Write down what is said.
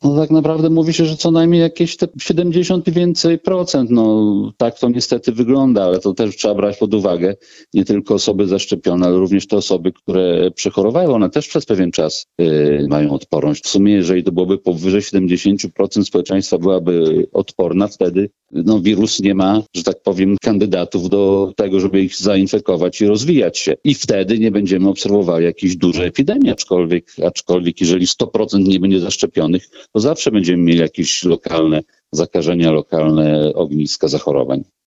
No tak naprawdę mówi się, że co najmniej jakieś te 70 i więcej procent. No tak to niestety wygląda, ale to też trzeba brać pod uwagę. Nie tylko osoby zaszczepione, ale również te osoby, które przechorowają. One też przez pewien czas mają odporność. W sumie, jeżeli to byłoby powyżej 70% społeczeństwa byłaby odporna, wtedy wirus nie ma, że tak powiem, kandydatów do tego, żeby ich zainfekować i rozwijać się. I wtedy nie będziemy obserwowali jakiejś dużej epidemii, aczkolwiek jeżeli 100% nie będzie zaszczepionych, to zawsze będziemy mieli jakieś lokalne zakażenia, lokalne ogniska zachorowań.